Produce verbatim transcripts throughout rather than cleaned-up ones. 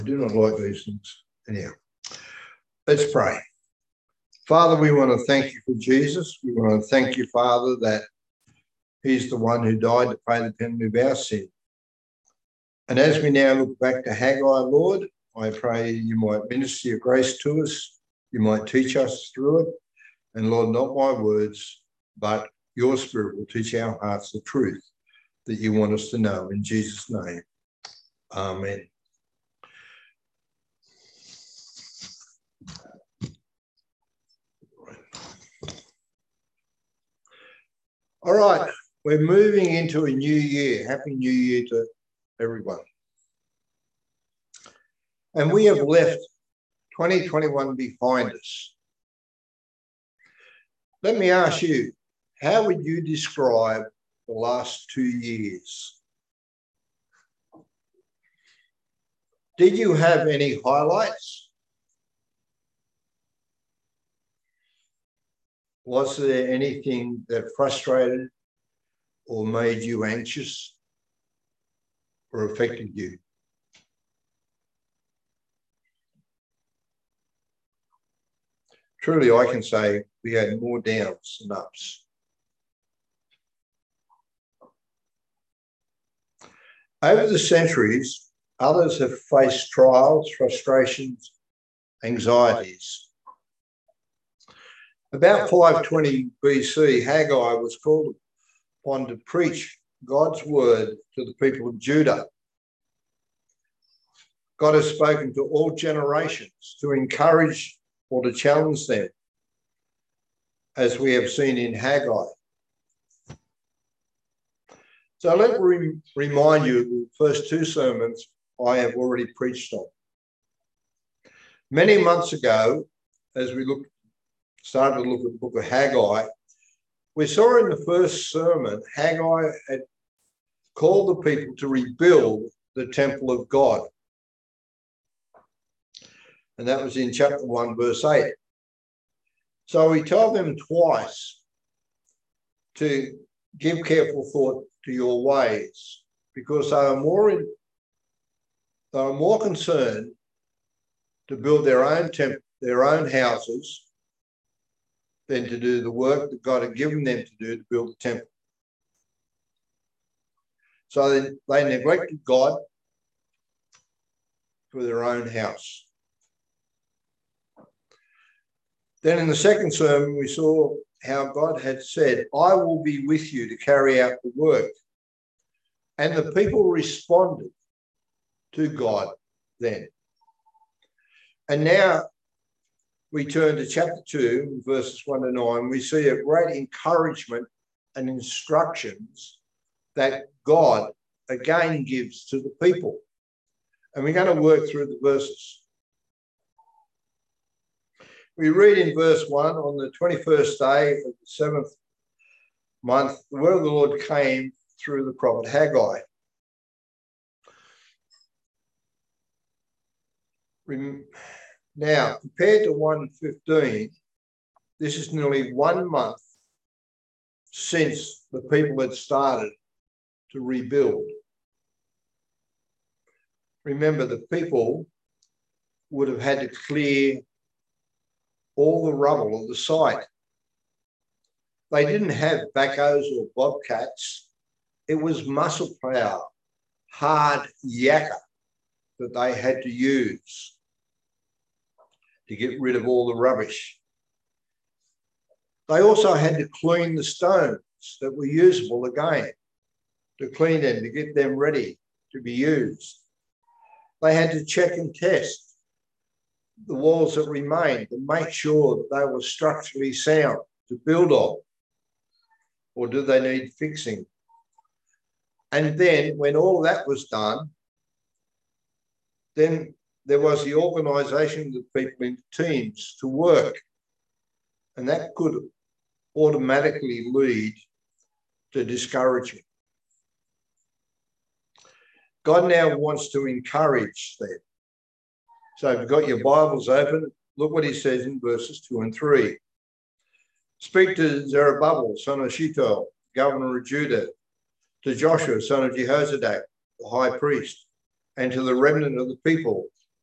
I do not like these things. Anyhow, let's pray. Father, we want to thank you for Jesus. We want to thank you, Father, that he's the one who died to pay the penalty of our sin. And as we now look back to Haggai, Lord, I pray you might minister your grace to us. You might teach us through it. And Lord, not my words, but your Spirit will teach our hearts the truth that you want us to know. In Jesus' name, amen. All right, we're moving into a new year. Happy New Year to everyone. And we have left twenty twenty-one behind us. Let me ask you, how would you describe the last two years? Did you have any highlights? Was there anything that frustrated or made you anxious or affected you? Truly, I can say we had more downs than ups. Over the centuries, others have faced trials, frustrations, anxieties. About five twenty B C, Haggai was called upon to preach God's word to the people of Judah. God has spoken to all generations to encourage or to challenge them, as we have seen in Haggai. So let me re remind you of the first two sermons I have already preached on. Many months ago, as we looked, started to look at the book of Haggai, we saw in the first sermon, Haggai had called the people to rebuild the temple of God. And that was in chapter one, verse eight. So he told them twice to give careful thought to your ways, because they are more in, they are more concerned to build their own temple, their own houses, than to do the work that God had given them to do to build the temple. So they, they neglected God for their own house. Then in the second sermon, we saw how God had said, I will be with you to carry out the work. And the people responded to God then. And now we turn to chapter two, verses one to nine. We see a great encouragement and instructions that God again gives to the people. And we're going to work through the verses. We read in verse one, on the twenty-first day of the seventh month, the word of the Lord came through the prophet Haggai. Now, compared to one fifteen, this is nearly one month since the people had started to rebuild. Remember, the people would have had to clear all the rubble of the site. They didn't have backhoes or bobcats. It was muscle power, hard yakka that they had to use to get rid of all the rubbish. They also had to clean the stones that were usable again, to clean them, to get them ready to be used. They had to check and test the walls that remained to make sure that they were structurally sound to build on, or do they need fixing? And then when all that was done, then there was the organisation of the people into teams to work, and that could automatically lead to discouragement. God now wants to encourage them. So if you've got your Bibles open, look what he says in verses two and three. Speak to Zerubbabel, son of Shealtiel, governor of Judah, to Joshua, son of Jehozadak, the high priest, and to the remnant of the people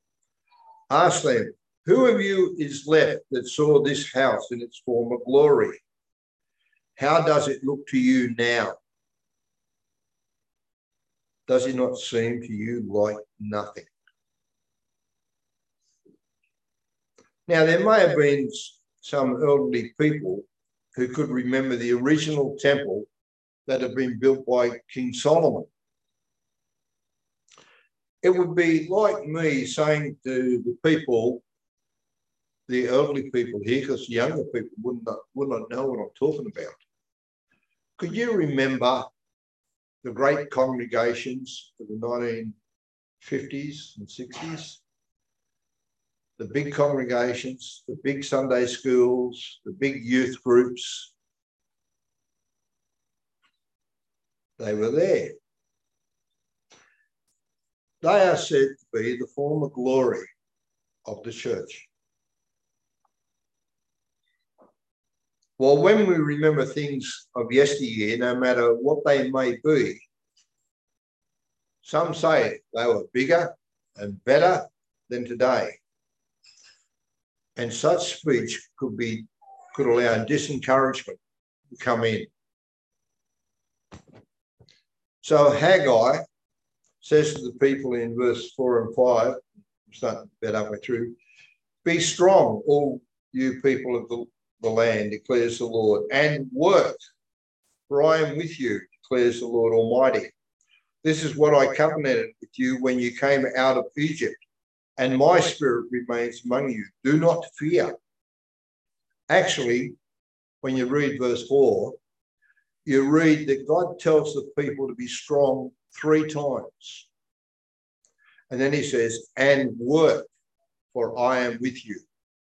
Ask them, who of you is left that saw this house in its former glory? How does it look to you now? Does it not seem to you like nothing? Now, there may have been some elderly people who could remember the original temple that had been built by King Solomon. It would be like me saying to the people, the elderly people here, because younger people would not, would not know what I'm talking about. Could you remember the great congregations of the nineteen fifties and sixties? The big congregations, the big Sunday schools, the big youth groups. They were there. They are said to be the former glory of the church. Well, when we remember things of yesteryear, no matter what they may be, some say they were bigger and better than today. And such speech could be could allow disencouragement to come in. So Haggai says to the people in verse four and five, I'm starting about halfway through, be strong, all you people of the, the land, declares the Lord, and work, for I am with you, declares the Lord Almighty. This is what I covenanted with you when you came out of Egypt, and my spirit remains among you. Do not fear. Actually, when you read verse four, you read that God tells the people to be strong three times. And then he says, and work, for I am with you.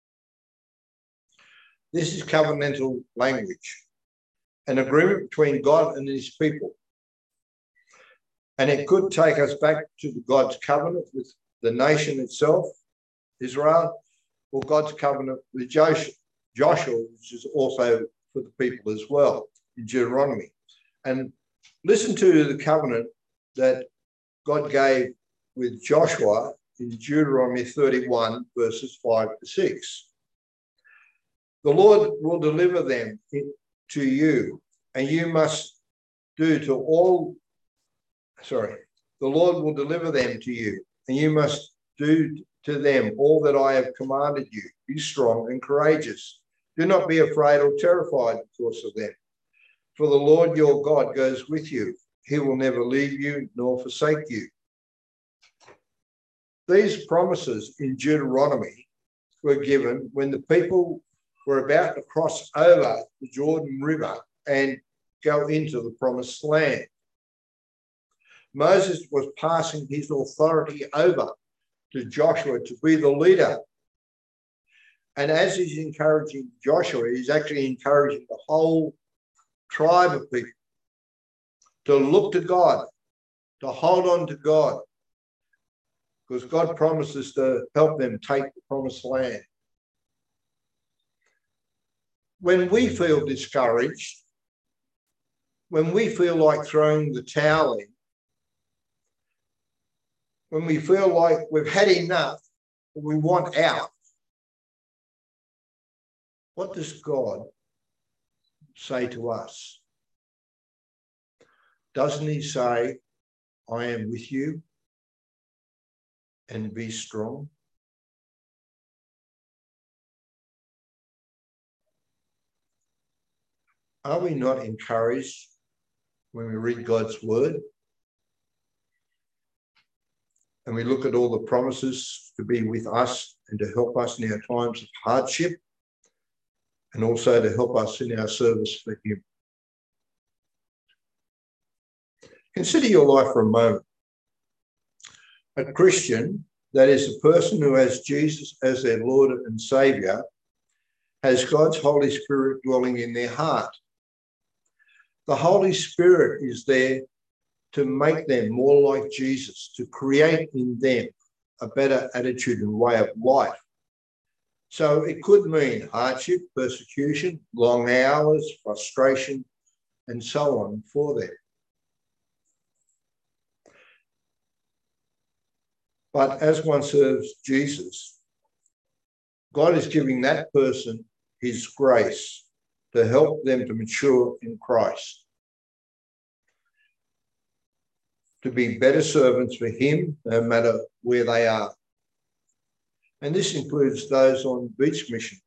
This is covenantal language, an agreement between God and his people. And it could take us back to God's covenant with the nation itself, Israel, or God's covenant with Joshua, Joshua, which is also for the people as well, in Deuteronomy. And listen to the covenant that God gave with Joshua in Deuteronomy thirty-one, verses five to six. The Lord will deliver them to you, and you must do to all, sorry, the Lord will deliver them to you, and you must do to them all that I have commanded you. Be strong and courageous. Do not be afraid or terrified because of them. For the Lord your God goes with you. He will never leave you nor forsake you. These promises in Deuteronomy were given when the people were about to cross over the Jordan River and go into the promised land. Moses was passing his authority over to Joshua to be the leader. And as he's encouraging Joshua, he's actually encouraging the whole tribe of people to look to God, to hold on to God, because God promises to help them take the promised land. When we feel discouraged, when we feel like throwing the towel in, when we feel like we've had enough, we want out, what does God say to us? Doesn't he say, I am with you and be strong? Are we not encouraged when we read God's word and we look at all the promises to be with us and to help us in our times of hardship and also to help us in our service for him? Consider your life for a moment. A Christian, that is a person who has Jesus as their Lord and Saviour, has God's Holy Spirit dwelling in their heart. The Holy Spirit is there to make them more like Jesus, to create in them a better attitude and way of life. So it could mean hardship, persecution, long hours, frustration, and so on for them. But as one serves Jesus, God is giving that person his grace to help them to mature in Christ, to be better servants for him no matter where they are. And this includes those on beach mission.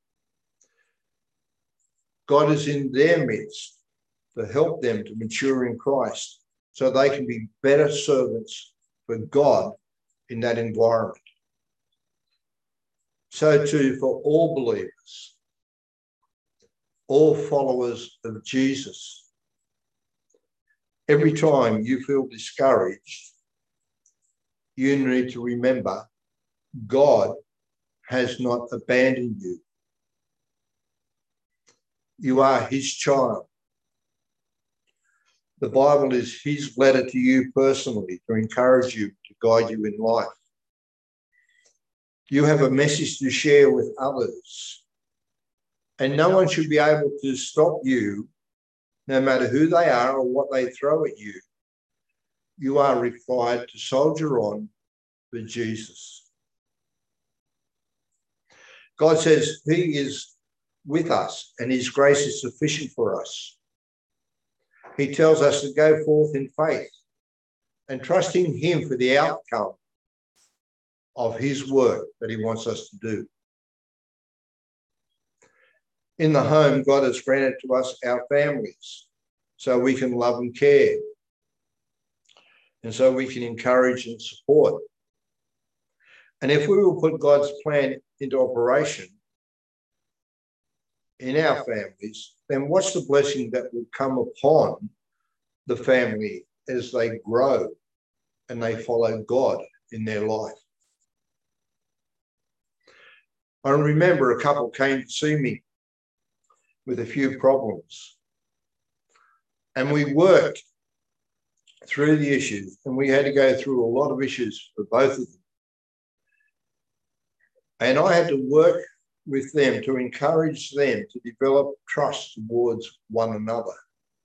God is in their midst to help them to mature in Christ so they can be better servants for God in that environment. So too for all believers, all followers of Jesus. Every time you feel discouraged, you need to remember God has not abandoned you. You are his child. The Bible is his letter to you personally to encourage you, to guide you in life. You have a message to share with others, and no one should be able to stop you, no matter who they are or what they throw at you. You are required to soldier on for Jesus. God says he is with us and his grace is sufficient for us. He tells us to go forth in faith and trust in him for the outcome of his work that he wants us to do. In the home, God has granted to us our families so we can love and care, and so we can encourage and support. And if we will put God's plan into operation in our families, then what's the blessing that will come upon the family as they grow and they follow God in their life? I remember a couple came to see me with a few problems, and we worked through the issues, and we had to go through a lot of issues for both of them. And I had to work with them to encourage them to develop trust towards one another.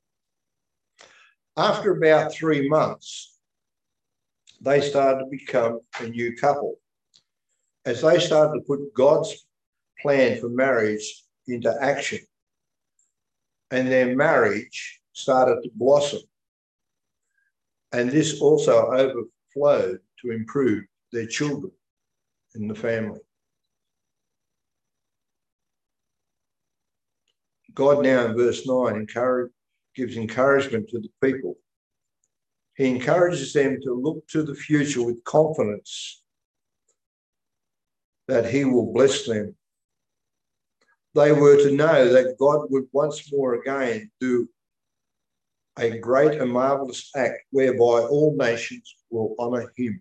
After about three months, they started to become a new couple, as they started to put God's plan for marriage into action, and their marriage started to blossom. And this also overflowed to improve their children in the family. God now in verse nine encourage, gives encouragement to the people. He encourages them to look to the future with confidence that he will bless them. They were to know that God would once more again do a great and marvelous act whereby all nations will honour him.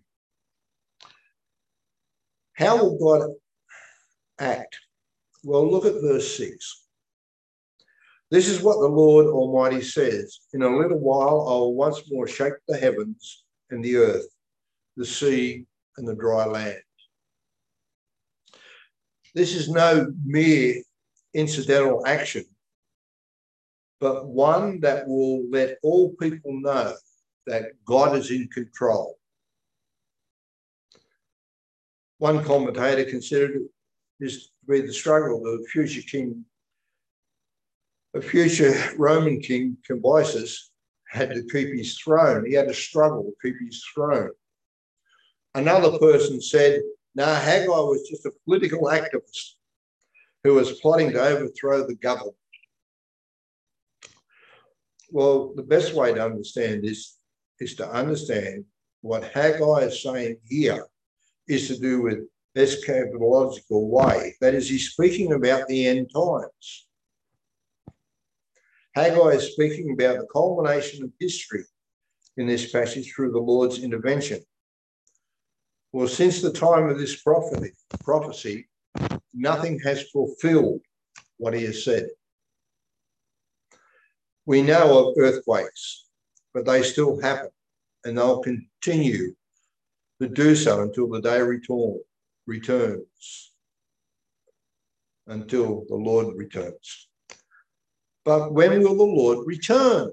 How will God act? Well, look at verse six. This is what the Lord Almighty says. In a little while, I will once more shake the heavens and the earth, the sea and the dry land. This is no mere incidental action, but one that will let all people know that God is in control. One commentator considered this to be the struggle of the future king. A future Roman king, Cambyses, had to keep his throne. He had to struggle to keep his throne. Another person said, no, Haggai was just a political activist who was plotting to overthrow the government. Well, the best way to understand this is to understand what Haggai is saying here is to do with eschatological way. That is, he's speaking about the end times. Haggai is speaking about the culmination of history in this passage through the Lord's intervention. Well, since the time of this prophecy, prophecy, nothing has fulfilled what he has said. We know of earthquakes, but they still happen, and they'll continue to do so until the day return, returns, until the Lord returns. But when will the Lord return?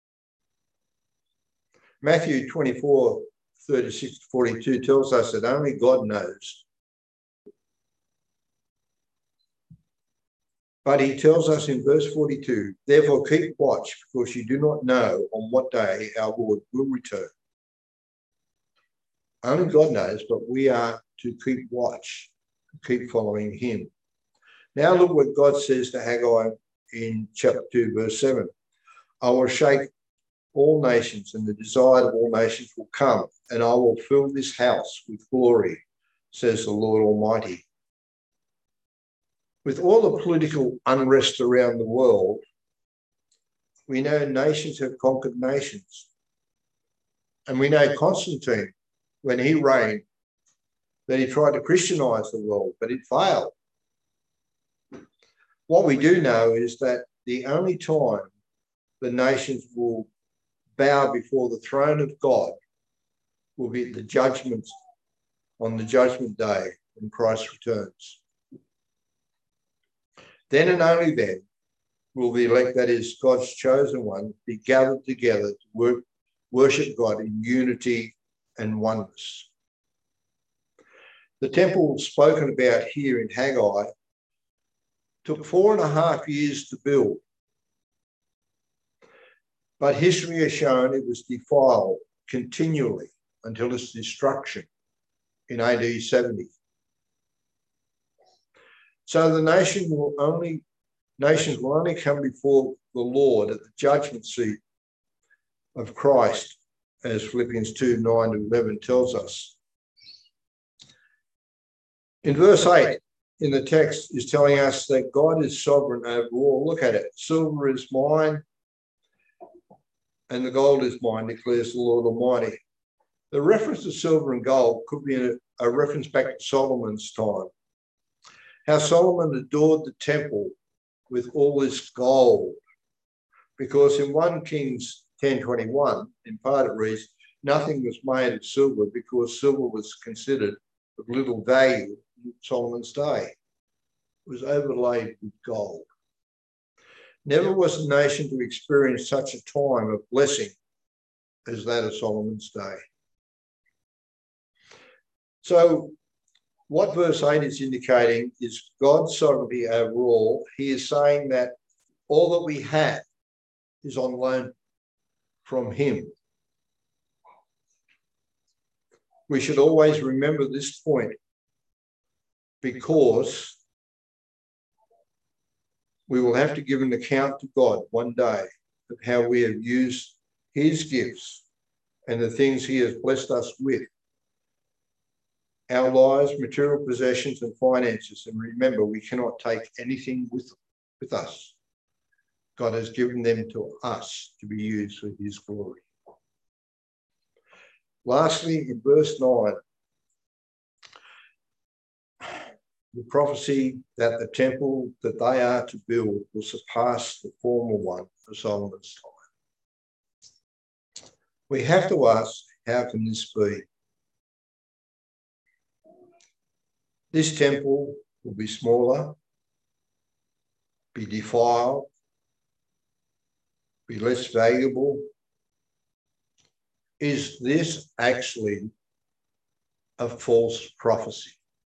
Matthew twenty-four, thirty-six to forty-two tells us that only God knows But he tells us in verse forty-two, therefore keep watch, because you do not know on what day our Lord will return. Only God knows, but we are to keep watch, keep following him. Now look what God says to Haggai in chapter two, verse seven. I will shake all nations, and the desire of all nations will come, and I will fill this house with glory, says the Lord Almighty. With all the political unrest around the world, we know nations have conquered nations. And we know Constantine, when he reigned, that he tried to Christianize the world, but it failed. What we do know is that the only time the nations will bow before the throne of God will be at the judgment, on the judgment day when Christ returns. Then and only then will the elect, that is God's chosen one, be gathered together to work, worship God in unity and oneness. The temple spoken about here in Haggai took four and a half years to build. But history has shown it was defiled continually until its destruction in A D seventy. So the nation will only, nations will only come before the Lord at the judgment seat of Christ, as Philippians two, nine to eleven tells us. In verse eight, in the text, is telling us that God is sovereign over all. Look at it. Silver is mine, and the gold is mine, declares the Lord Almighty. The reference to silver and gold could be a, a reference back to Solomon's time. How Solomon adored the temple with all this gold. Because in First Kings ten twenty-one, in part it reads, nothing was made of silver because silver was considered of little value in Solomon's day. It was overlaid with gold. Never was a nation to experience such a time of blessing as that of Solomon's day. So what verse eight is indicating is God's sovereignty over all. He is saying that all that we have is on loan from him. We should always remember this point, because we will have to give an account to God one day of how we have used his gifts and the things he has blessed us with. Our lives, material possessions and finances. And remember, we cannot take anything with, with us. God has given them to us to be used for his glory. Lastly, in verse nine, the prophecy that the temple that they are to build will surpass the former one of Solomon's time. We have to ask, how can this be? This temple will be smaller, be defiled, be less valuable. Is this actually a false prophecy?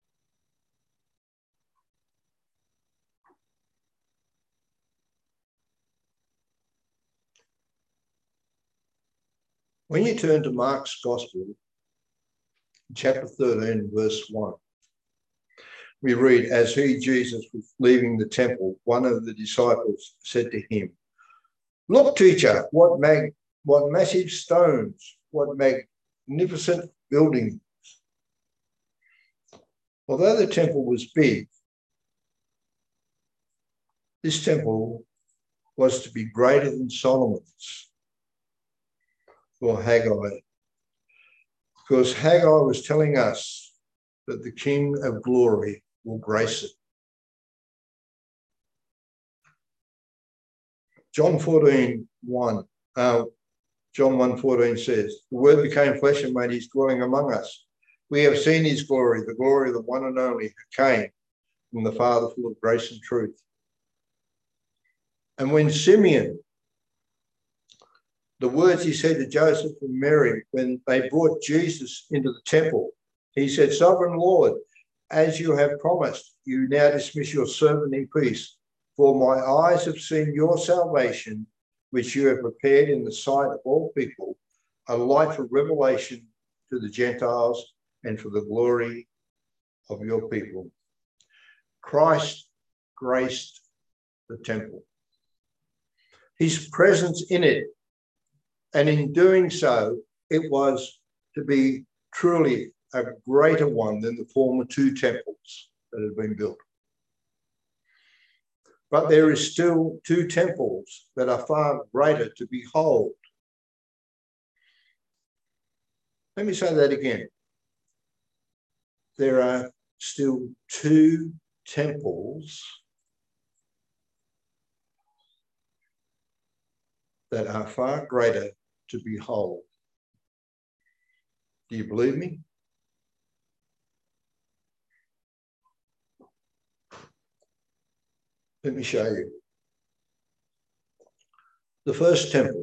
When you turn to Mark's Gospel, chapter thirteen, verse one, we read, as he, Jesus, was leaving the temple, one of the disciples said to him, look, teacher, what mag what massive stones, what magnificent buildings. Although the temple was big, this temple was to be greater than Solomon's or Haggai, because Haggai was telling us that the King of Glory will grace it. John fourteen, one, uh, John one fourteen says, the word became flesh and made his dwelling among us. We have seen his glory, the glory of the one and only who came from the Father, full of grace and truth. And when Simeon, the words he said to Joseph and Mary when they brought Jesus into the temple, he said, Sovereign Lord, as you have promised, you now dismiss your servant in peace, For my eyes have seen your salvation, which you have prepared in the sight of all people, a light for revelation to the Gentiles and for the glory of your people. Christ graced the temple. His presence in it, and in doing so, it was to be truly a greater one than the former two temples that had been built. But there is still two temples that are far greater to behold. Let me say that again. There are still two temples that are far greater to behold. Do you believe me? Let me show you. The first temple.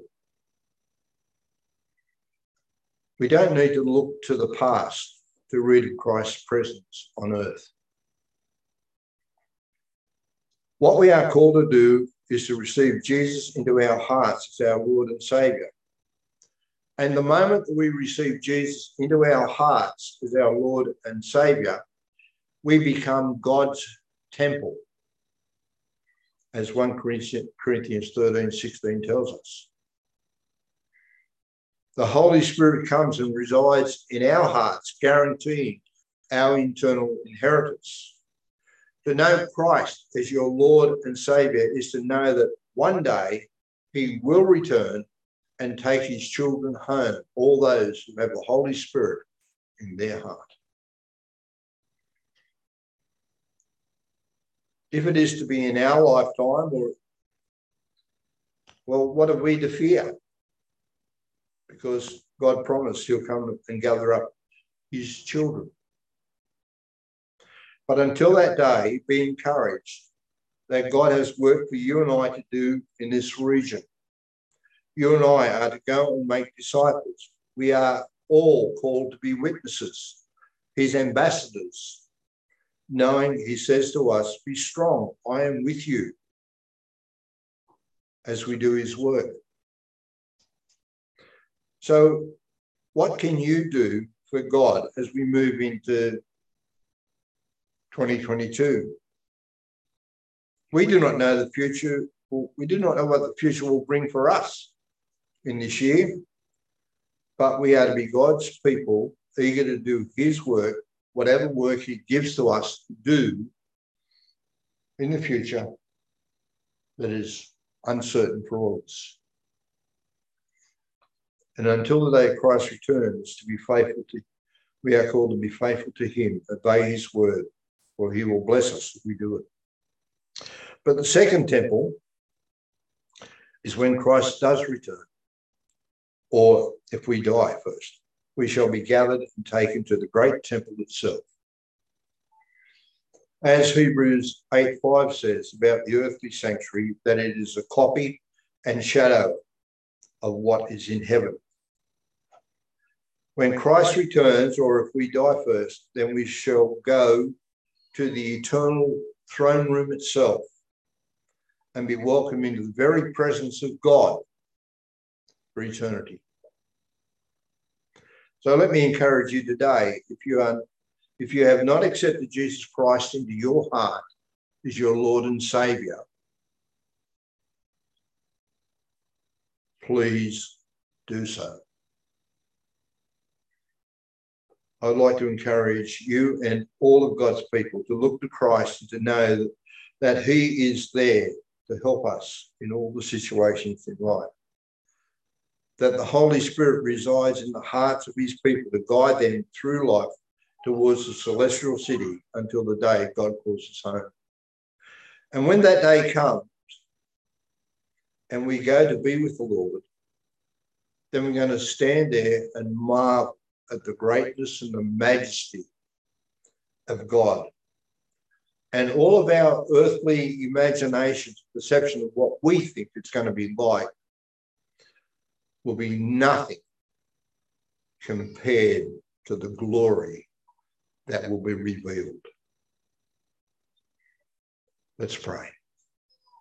We don't need to look to the past to read Christ's presence on earth. What we are called to do is to receive Jesus into our hearts as our Lord and Saviour. And the moment that we receive Jesus into our hearts as our Lord and Saviour, we become God's temple, as First Corinthians thirteen sixteen tells us. The Holy Spirit comes and resides in our hearts, guaranteeing our eternal inheritance. To know Christ as your Lord and Saviour is to know that one day he will return and take his children home, all those who have the Holy Spirit in their heart. If it is to be in our lifetime, or, well, what have we to fear? Because God promised he'll come and gather up his children. But until that day, be encouraged that God has work for you and I to do in this region. You and I are to go and make disciples. We are all called to be witnesses, his ambassadors, knowing he says to us, be strong, I am with you, as we do his work. So what can you do for God as we move into twenty twenty-two? We do not know the future. We do not know what the future will bring for us in this year, but we are to be God's people, eager to do his work, whatever work he gives to us to do in the future that is uncertain for all of us. And until the day Christ returns, to be faithful to, we are called to be faithful to him, obey his word, for he will bless us if we do it. But the second temple is when Christ does return, or if we die first, we shall be gathered and taken to the great temple itself. As Hebrews eight five says about the earthly sanctuary, that it is a copy and shadow of what is in heaven. When Christ returns, or if we die first, then we shall go to the eternal throne room itself and be welcomed into the very presence of God for eternity. So let me encourage you today, if you are, if you have not accepted Jesus Christ into your heart as your Lord and Saviour, please do so. I'd like to encourage you and all of God's people to look to Christ and to know that, that he is there to help us in all the situations in life. That the Holy Spirit resides in the hearts of his people to guide them through life towards the celestial city until the day God calls us home. And when that day comes and we go to be with the Lord, then we're going to stand there and marvel at the greatness and the majesty of God. And all of our earthly imaginations, perception of what we think it's going to be like, will be nothing compared to the glory that will be revealed. Let's pray.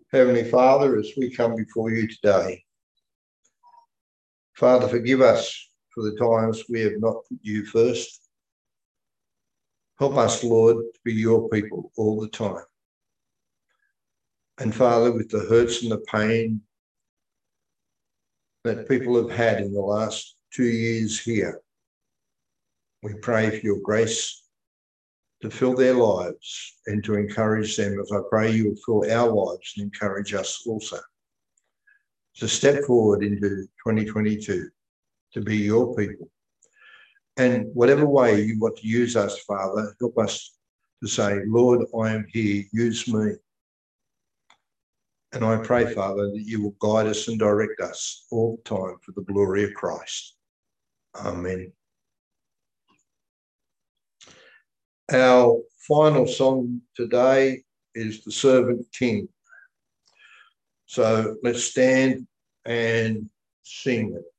Heavenly Father, as we come before you today, Father, forgive us for the times we have not put you first. Help us, Lord, to be your people all the time. And Father, with the hurts and the pain that people have had in the last two years here, we pray for your grace to fill their lives and to encourage them, as I pray you will fill our lives and encourage us also to step forward into twenty twenty-two, to be your people. And whatever way you want to use us, Father, help us to say, Lord, I am here, use me. And I pray, Father, that you will guide us and direct us all the time for the glory of Christ. Amen. Our final song today is The Servant King. So let's stand and sing it.